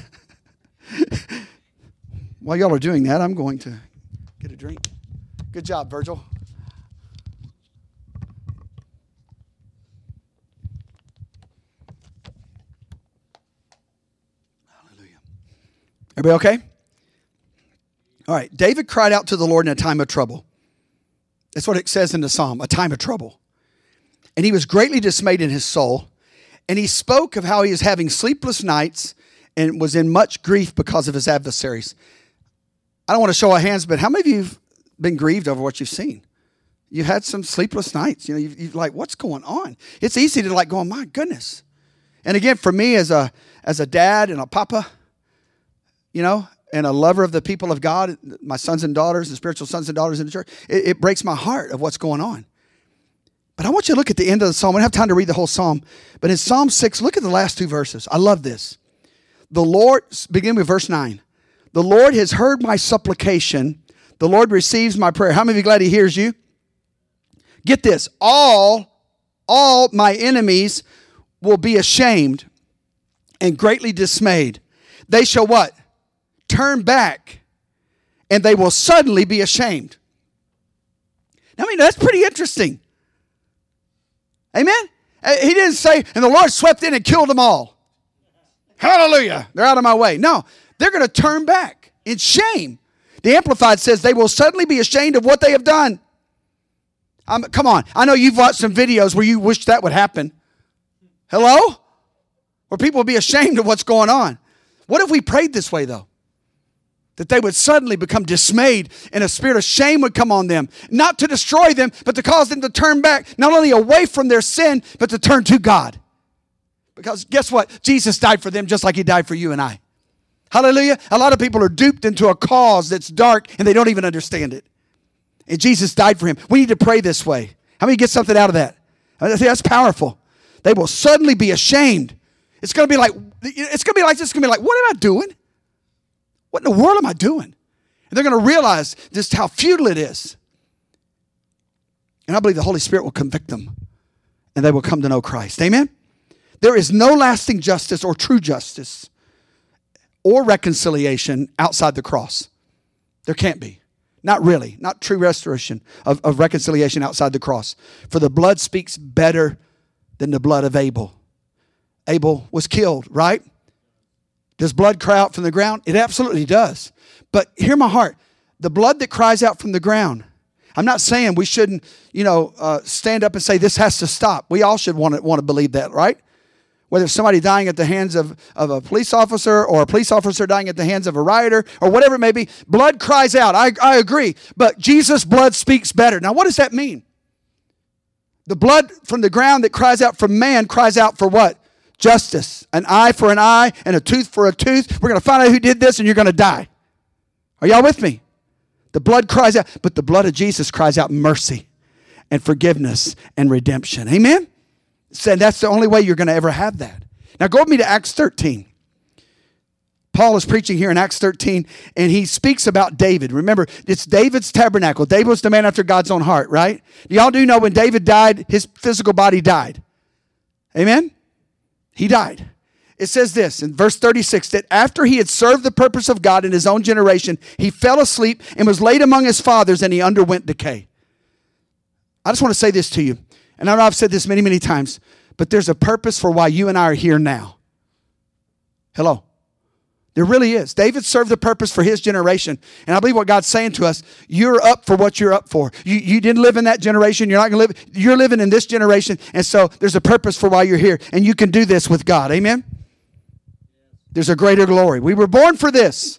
While y'all are doing that, I'm going to get a drink. Good job, Virgil. Hallelujah. Everybody okay? All right. David cried out to the Lord in a time of trouble. That's what it says in the Psalm, a time of trouble. And he was greatly dismayed in his soul. And he spoke of how he was having sleepless nights and was in much grief because of his adversaries. I don't want to show our hands, but how many of you have been grieved over what you've seen? You've had some sleepless nights. You've like, what's going on? It's easy to like go, my goodness. And again, for me as a dad and a papa, and a lover of the people of God, my sons and daughters, the spiritual sons and daughters in the church, it breaks my heart of what's going on. But I want you to look at the end of the psalm. I don't have time to read the whole psalm. But in Psalm 6, look at the last two verses. I love this. The Lord, begin with verse 9. The Lord has heard my supplication. The Lord receives my prayer. How many of you glad he hears you? Get this. All my enemies will be ashamed and greatly dismayed. They shall what? Turn back, and they will suddenly be ashamed. I mean, that's pretty interesting. Amen? He didn't say, and the Lord swept in and killed them all. Hallelujah. They're out of my way. No, they're going to turn back in shame. The Amplified says they will suddenly be ashamed of what they have done. Come on. I know you've watched some videos where you wish that would happen. Hello? Where people would be ashamed of what's going on. What if we prayed this way, though? That they would suddenly become dismayed and a spirit of shame would come on them. Not to destroy them, but to cause them to turn back, not only away from their sin, but to turn to God. Because guess what? Jesus died for them just like he died for you and I. Hallelujah. A lot of people are duped into a cause that's dark and they don't even understand it. And Jesus died for him. We need to pray this way. How many get something out of that? I think that's powerful. They will suddenly be ashamed. It's going to be like this. It's going to be like, what am I doing? What in the world am I doing? And they're going to realize just how futile it is. And I believe the Holy Spirit will convict them. And they will come to know Christ. Amen? There is no lasting justice or true justice or reconciliation outside the cross. There can't be. Not really. Not true restoration of reconciliation outside the cross. For the blood speaks better than the blood of Abel. Abel was killed, right? Does blood cry out from the ground? It absolutely does. But hear my heart. The blood that cries out from the ground. I'm not saying we shouldn't, stand up and say this has to stop. We all should want to believe that, right? Whether it's somebody dying at the hands of a police officer or a police officer dying at the hands of a rioter or whatever it may be, blood cries out. I agree. But Jesus' blood speaks better. Now, what does that mean? The blood from the ground that cries out from man cries out for what? Justice. An eye for an eye and a tooth for a tooth. We're going to find out who did this and you're going to die. Are y'all with me? The blood cries out, but the blood of Jesus cries out mercy and forgiveness and redemption. Amen? So that's the only way you're going to ever have that. Now go with me to Acts 13. Paul is preaching here in Acts 13, and he speaks about David. Remember, it's David's tabernacle. David was the man after God's own heart, right? Y'all do know when David died, his physical body died. Amen? He died. It says this in verse 36, that after he had served the purpose of God in his own generation, he fell asleep and was laid among his fathers, and he underwent decay. I just want to say this to you. And I know I've said this many, many times, but there's a purpose for why you and I are here now. Hello. There really is. David served the purpose for his generation. And I believe what God's saying to us, you're up for what you're up for. You didn't live in that generation. You're not going to live. You're living in this generation. And so there's a purpose for why you're here. And you can do this with God. Amen? There's a greater glory. We were born for this.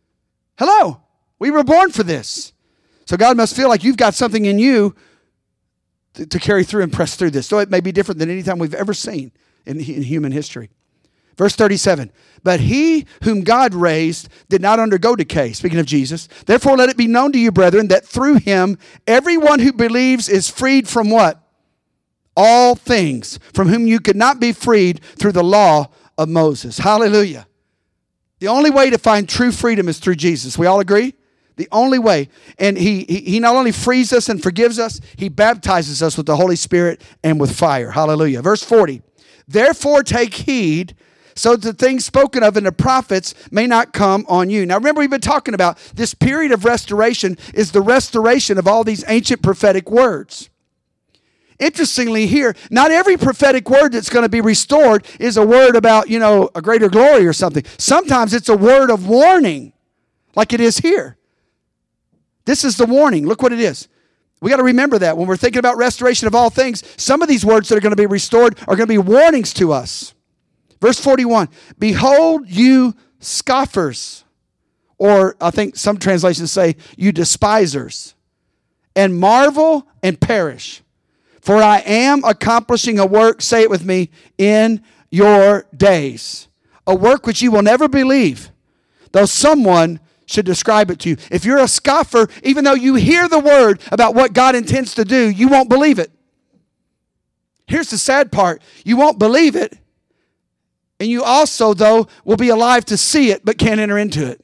Hello. We were born for this. So God must feel like you've got something in you to carry through and press through this. So it may be different than any time we've ever seen in human history. Verse 37, but he whom God raised did not undergo decay, speaking of Jesus. Therefore let it be known to you, brethren, that through him everyone who believes is freed from what? All things, from whom you could not be freed through the law of Moses. Hallelujah. The only way to find true freedom is through Jesus. We all agree? The only way. And he not only frees us and forgives us, he baptizes us with the Holy Spirit and with fire. Hallelujah. Verse 40. Therefore take heed so that the things spoken of in the prophets may not come on you. Now remember, we've been talking about this period of restoration is the restoration of all these ancient prophetic words. Interestingly here, not every prophetic word that's going to be restored is a word about, a greater glory or something. Sometimes it's a word of warning, like it is here. This is the warning. Look what it is. We got to remember that when we're thinking about restoration of all things, some of these words that are going to be restored are going to be warnings to us. Verse 41, behold you scoffers, or I think some translations say you despisers, and marvel and perish. For I am accomplishing a work, say it with me, in your days. A work which you will never believe, though someone should describe it to you. If you're a scoffer, even though you hear the word about what God intends to do, you won't believe it. Here's the sad part. You won't believe it. And you also, though, will be alive to see it, but can't enter into it.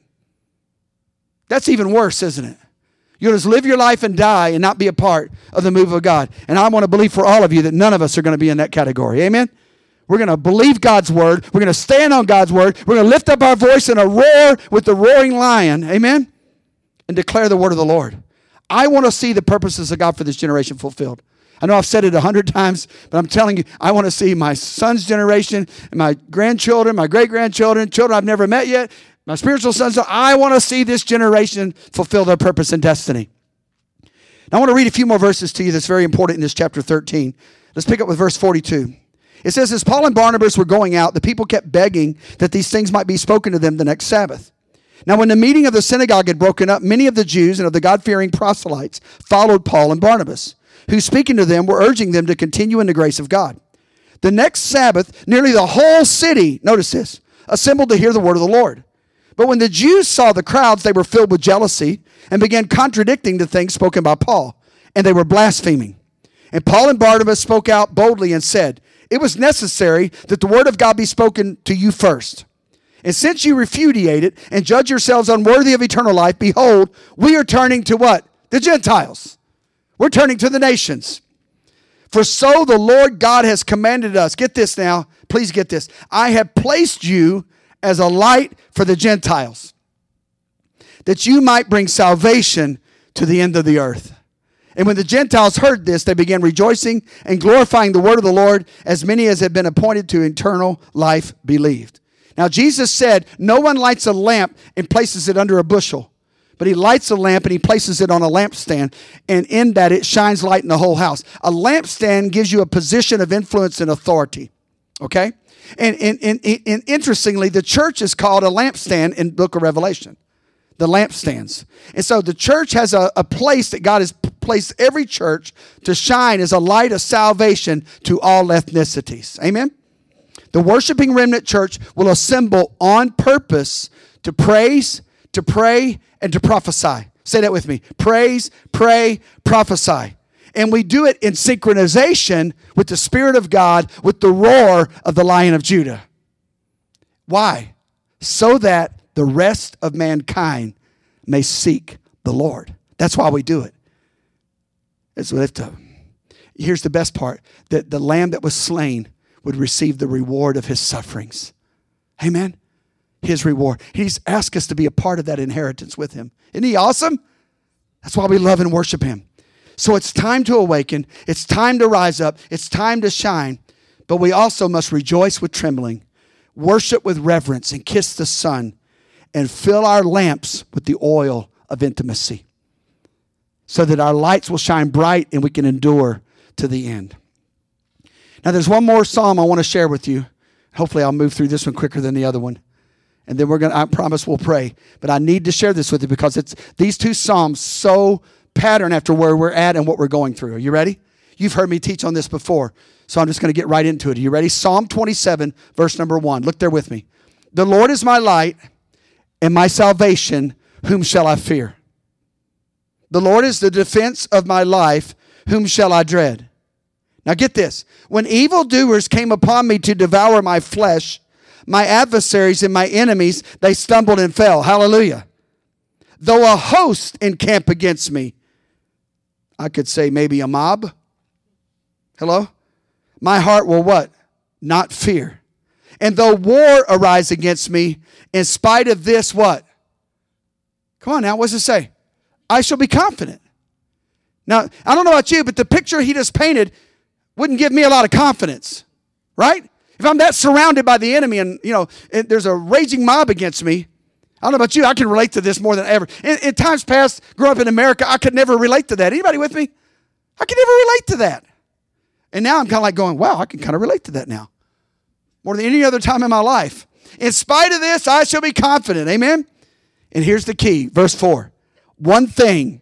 That's even worse, isn't it? You'll just live your life and die and not be a part of the move of God. And I want to believe for all of you that none of us are going to be in that category. Amen? We're going to believe God's word. We're going to stand on God's word. We're going to lift up our voice in a roar with the roaring lion. Amen? And declare the word of the Lord. I want to see the purposes of God for this generation fulfilled. I know I've said it 100 times, but I'm telling you, I want to see my son's generation, and my grandchildren, my great-grandchildren, children I've never met yet, my spiritual sons. I want to see this generation fulfill their purpose and destiny. Now, I want to read a few more verses to you that's very important in this chapter 13. Let's pick up with verse 42. It says, as Paul and Barnabas were going out, the people kept begging that these things might be spoken to them the next Sabbath. Now, when the meeting of the synagogue had broken up, many of the Jews and of the God-fearing proselytes followed Paul and Barnabas, who speaking to them were urging them to continue in the grace of God. The next Sabbath, nearly the whole city, notice this, assembled to hear the word of the Lord. But when the Jews saw the crowds, they were filled with jealousy and began contradicting the things spoken by Paul, and they were blaspheming. And Paul and Barnabas spoke out boldly and said, it was necessary that the word of God be spoken to you first. And since you repudiate it and judge yourselves unworthy of eternal life, behold, we are turning to what? The Gentiles. We're turning to the nations. For so the Lord God has commanded us. Get this now. Please get this. I have placed you as a light for the Gentiles, that you might bring salvation to the end of the earth. And when the Gentiles heard this, they began rejoicing and glorifying the word of the Lord, as many as had been appointed to eternal life believed. Now Jesus said, no one lights a lamp and places it under a bushel, but he lights a lamp and he places it on a lampstand, and in that it shines light in the whole house. A lampstand gives you a position of influence and authority, okay? And interestingly, the church is called a lampstand in the book of Revelation, the lampstands. And so the church has a place that God has placed every church to shine as a light of salvation to all ethnicities. Amen? The worshiping remnant church will assemble on purpose to praise, to pray, and to prophesy. Say that with me. Praise, pray, prophesy. And we do it in synchronization with the Spirit of God, with the roar of the Lion of Judah. Why? So that the rest of mankind may seek the Lord. That's why we do it. Let's lift up. Here's the best part. That the Lamb that was slain would receive the reward of his sufferings. Amen? His reward. He's asked us to be a part of that inheritance with him. Isn't he awesome? That's why we love and worship him. So it's time to awaken. It's time to rise up. It's time to shine. But we also must rejoice with trembling, worship with reverence, and kiss the Son, and fill our lamps with the oil of intimacy, so that our lights will shine bright and we can endure to the end. Now there's one more psalm I want to share with you. Hopefully I'll move through this one quicker than the other one. And then I promise we'll pray. But I need to share this with you because it's these two psalms so pattern after where we're at and what we're going through. Are you ready? You've heard me teach on this before, so I'm just going to get right into it. Are you ready? Psalm 27, verse number 1. Look there with me. The Lord is my light and my salvation. Whom shall I fear? The Lord is the defense of my life. Whom shall I dread? Now get this. When evildoers came upon me to devour my flesh, my adversaries and my enemies, they stumbled and fell. Hallelujah. Though a host encamp against me, I could say maybe a mob. Hello? My heart will what? Not fear. And though war arise against me, in spite of this, what? Come on now, what's it say? I shall be confident. Now, I don't know about you, but the picture he just painted wouldn't give me a lot of confidence, right? If I'm that surrounded by the enemy and, there's a raging mob against me, I don't know about you, I can relate to this more than ever. In times past, growing up in America, I could never relate to that. Anybody with me? I could never relate to that. And now I'm kind of like going, wow, I can kind of relate to that now. More than any other time in my life. In spite of this, I shall be confident. Amen? And here's the key. Verse 4. One thing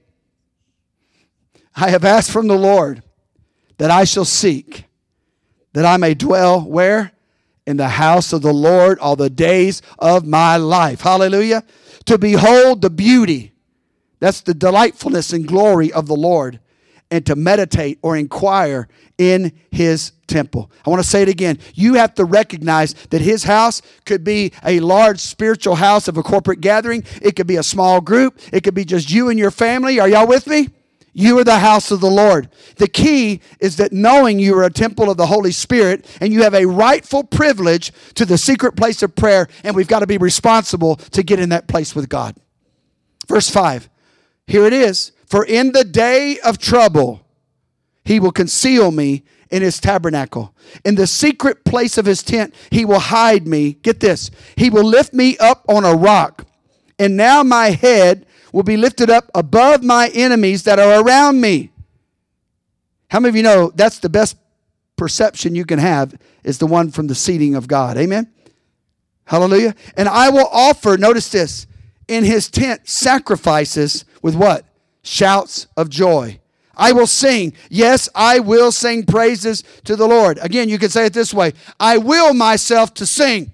I have asked from the Lord that I shall seek, that I may dwell where? In the house of the Lord all the days of my life. Hallelujah. To behold the beauty, that's the delightfulness and glory of the Lord, and to meditate or inquire in his temple. I want to say it again. You have to recognize that his house could be a large spiritual house of a corporate gathering. It could be a small group. It could be just you and your family. Are y'all with me? You are the house of the Lord. The key is that knowing you are a temple of the Holy Spirit and you have a rightful privilege to the secret place of prayer, and we've got to be responsible to get in that place with God. Verse 5, here it is. For in the day of trouble, he will conceal me in his tabernacle. In the secret place of his tent, he will hide me. Get this. He will lift me up on a rock. And now my head will be lifted up above my enemies that are around me. How many of you know that's the best perception you can have is the one from the seating of God? Amen? Hallelujah. And I will offer, notice this, in his tent sacrifices with what? Shouts of joy. I will sing. Yes, I will sing praises to the Lord. Again, you can say it this way. I will myself to sing.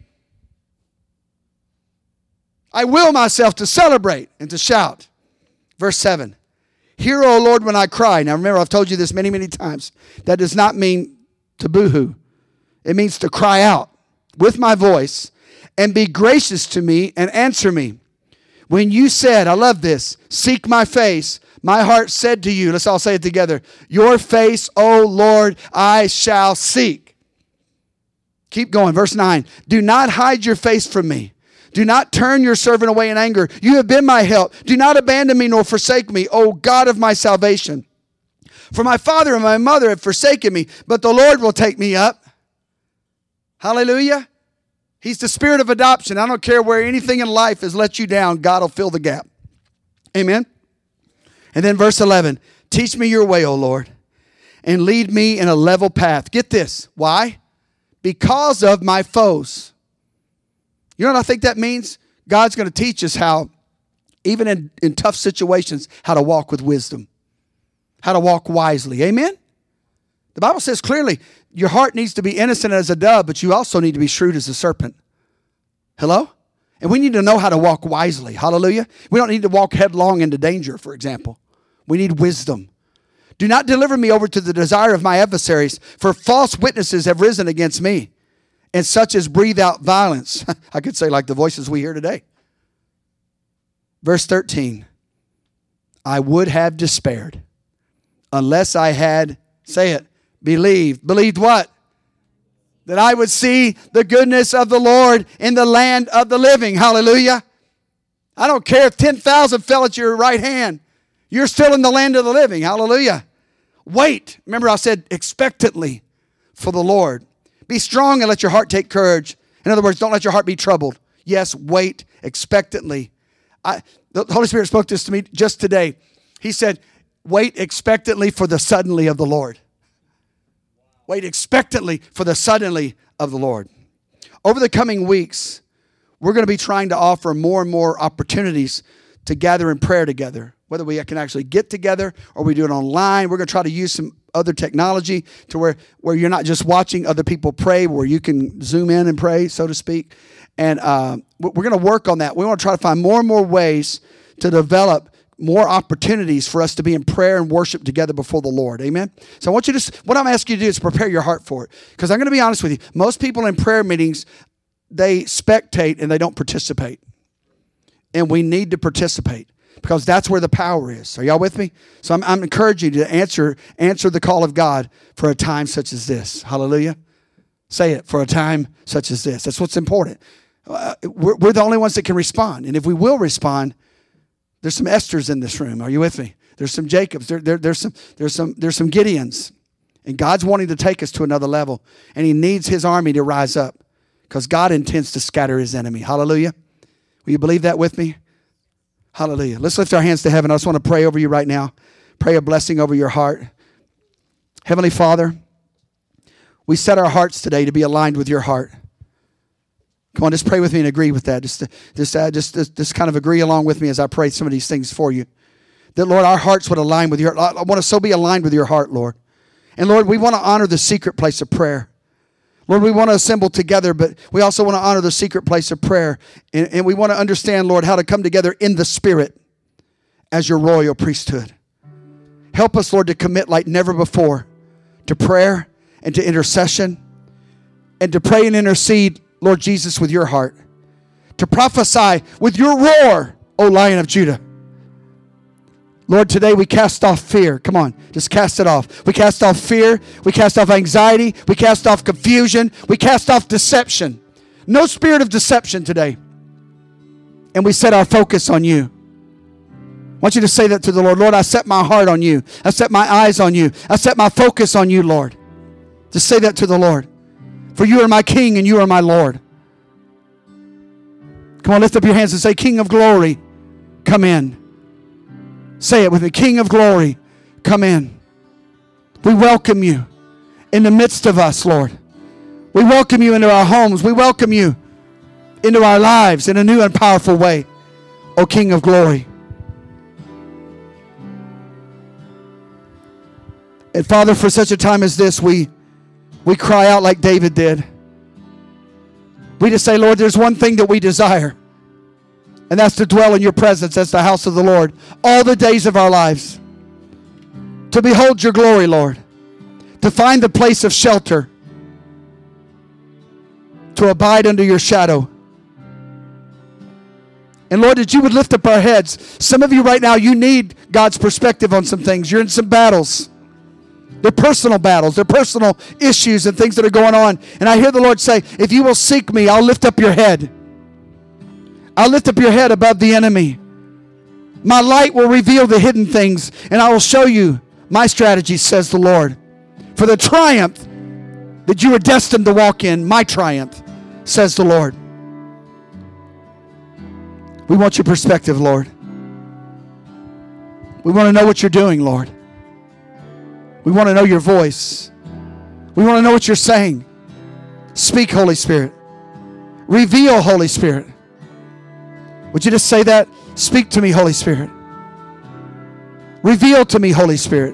I will myself to celebrate and to shout. Verse 7. Hear, O Lord, when I cry. Now remember, I've told you this many, many times. That does not mean to boo-hoo. It means to cry out with my voice and be gracious to me and answer me. When you said, I love this, seek my face, my heart said to you, let's all say it together, your face, O Lord, I shall seek. Keep going. Verse 9. Do not hide your face from me. Do not turn your servant away in anger. You have been my help. Do not abandon me nor forsake me, O God of my salvation. For my father and my mother have forsaken me, but the Lord will take me up. Hallelujah. He's the spirit of adoption. I don't care where anything in life has let you down. God will fill the gap. Amen. And then verse 11. Teach me your way, O Lord, and lead me in a level path. Get this. Why? Because of my foes. You know what I think that means? God's going to teach us how, even in tough situations, how to walk with wisdom. How to walk wisely. Amen? The Bible says clearly, your heart needs to be innocent as a dove, but you also need to be shrewd as a serpent. Hello? And we need to know how to walk wisely. Hallelujah? We don't need to walk headlong into danger, for example. We need wisdom. Do not deliver me over to the desire of my adversaries, for false witnesses have risen against me, and such as breathe out violence. I could say like the voices we hear today. Verse 13. I would have despaired unless I had, say it, believed. Believed what? That I would see the goodness of the Lord in the land of the living. Hallelujah. I don't care if 10,000 fell at your right hand. You're still in the land of the living. Hallelujah. Wait. Remember I said expectantly for the Lord. Be strong and let your heart take courage. In other words, don't let your heart be troubled. Yes, wait expectantly. The Holy Spirit spoke this to me just today. He said, wait expectantly for the suddenly of the Lord. Wait expectantly for the suddenly of the Lord. Over the coming weeks, we're going to be trying to offer more and more opportunities to gather in prayer together. Whether we can actually get together or we do it online. We're going to try to use some other technology to where you're not just watching other people pray, where you can zoom in and pray, so to speak. And we're going to work on that. We want to try to find more and more ways to develop more opportunities for us to be in prayer and worship together before the Lord. Amen? So I want you to, what I'm asking you to do is prepare your heart for it. Because I'm going to be honest with you. Most people in prayer meetings, they spectate and they don't participate. And we need to participate. Because that's where the power is. Are y'all with me? So I'm encouraging you to answer the call of God for a time such as this. Hallelujah. Say it, for a time such as this. That's what's important. We're the only ones that can respond. And if we will respond, there's some Esthers in this room. Are you with me? There's some Jacobs. There's some Gideons. And God's wanting to take us to another level. And he needs his army to rise up. Because God intends to scatter his enemy. Hallelujah. Will you believe that with me? Hallelujah. Let's lift our hands to heaven. I just want to pray over you right now. Pray a blessing over your heart. Heavenly Father, we set our hearts today to be aligned with your heart. Come on, just pray with me and agree with that. Just kind of agree along with me as I pray some of these things for you. That, Lord, our hearts would align with your heart. I want to so be aligned with your heart, Lord. And, Lord, we want to honor the secret place of prayer. Lord, we want to assemble together, but we also want to honor the secret place of prayer. And we want to understand, Lord, how to come together in the Spirit as your royal priesthood. Help us, Lord, to commit like never before to prayer and to intercession, and to pray and intercede, Lord Jesus, with your heart. To prophesy with your roar, O Lion of Judah. Lord, today we cast off fear. Come on, just cast it off. We cast off fear. We cast off anxiety. We cast off confusion. We cast off deception. No spirit of deception today. And we set our focus on you. I want you to say that to the Lord. Lord, I set my heart on you. I set my eyes on you. I set my focus on you, Lord. Just say that to the Lord. For you are my King and you are my Lord. Come on, lift up your hands and say, King of glory, come in. Say it with me. King of glory, come in. We welcome you in the midst of us, Lord. We welcome you into our homes. We welcome you into our lives in a new and powerful way, O King of glory. And Father, for such a time as this, we cry out like David did. We just say, Lord, there's one thing that we desire, and that's to dwell in your presence as the house of the Lord all the days of our lives. To behold your glory, Lord. To find the place of shelter. To abide under your shadow. And Lord, that you would lift up our heads. Some of you right now, you need God's perspective on some things. You're in some battles. They're personal battles. They're personal issues and things that are going on. And I hear the Lord say, if you will seek me, I'll lift up your head. I'll lift up your head above the enemy. My light will reveal the hidden things, and I will show you my strategy, says the Lord. For the triumph that you are destined to walk in, my triumph, says the Lord. We want your perspective, Lord. We want to know what you're doing, Lord. We want to know your voice. We want to know what you're saying. Speak, Holy Spirit. Reveal, Holy Spirit. Would you just say that? Speak to me, Holy Spirit. Reveal to me, Holy Spirit.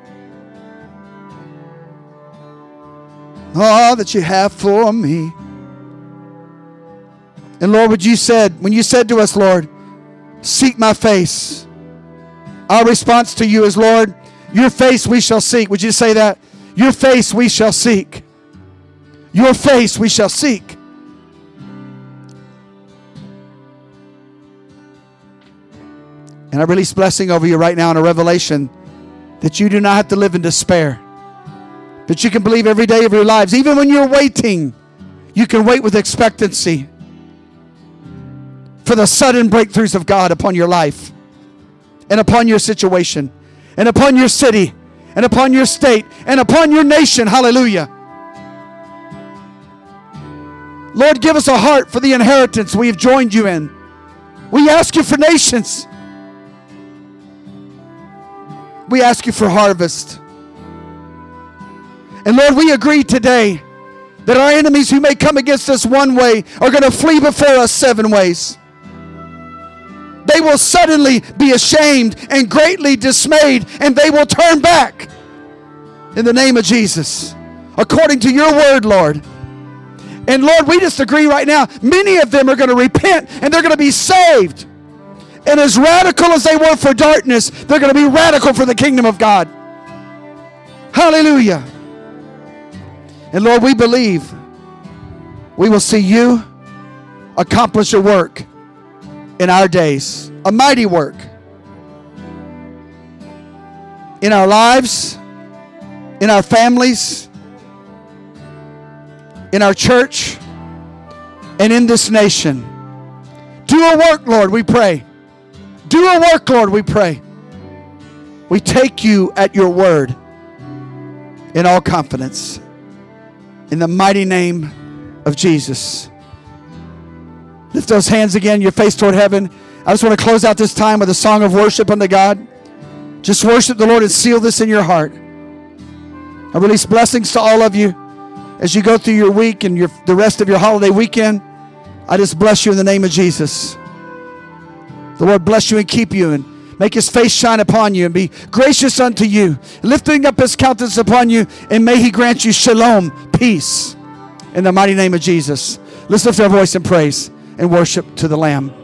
All that you have for me. And Lord, when you said to us, Lord, seek my face, our response to you is, Lord, your face we shall seek. Would you say that? Your face we shall seek. Your face we shall seek. And I release blessing over you right now in a revelation that you do not have to live in despair. That you can believe every day of your lives. Even when you're waiting, you can wait with expectancy for the sudden breakthroughs of God upon your life and upon your situation and upon your city and upon your state and upon your nation. Hallelujah. Lord, give us a heart for the inheritance we have joined you in. We ask you for nations. We ask you for harvest. And Lord, we agree today that our enemies who may come against us one way are going to flee before us 7 ways. They will suddenly be ashamed and greatly dismayed, and they will turn back in the name of Jesus, according to your word, Lord. And Lord, we just agree right now, many of them are going to repent and they're going to be saved. And as radical as they were for darkness, they're going to be radical for the kingdom of God. Hallelujah. And Lord, we believe we will see you accomplish a work in our days, a mighty work in our lives, in our families, in our church, and in this nation. Do a work, Lord, we pray. Do a work, Lord, we pray. We take you at your word in all confidence. In the mighty name of Jesus. Lift those hands again, your face toward heaven. I just want to close out this time with a song of worship unto God. Just worship the Lord and seal this in your heart. I release blessings to all of you as you go through your week and the rest of your holiday weekend. I just bless you in the name of Jesus. The Lord bless you and keep you and make his face shine upon you and be gracious unto you, lifting up his countenance upon you, and may he grant you shalom, peace, in the mighty name of Jesus. Let's lift our voice in praise and worship to the Lamb.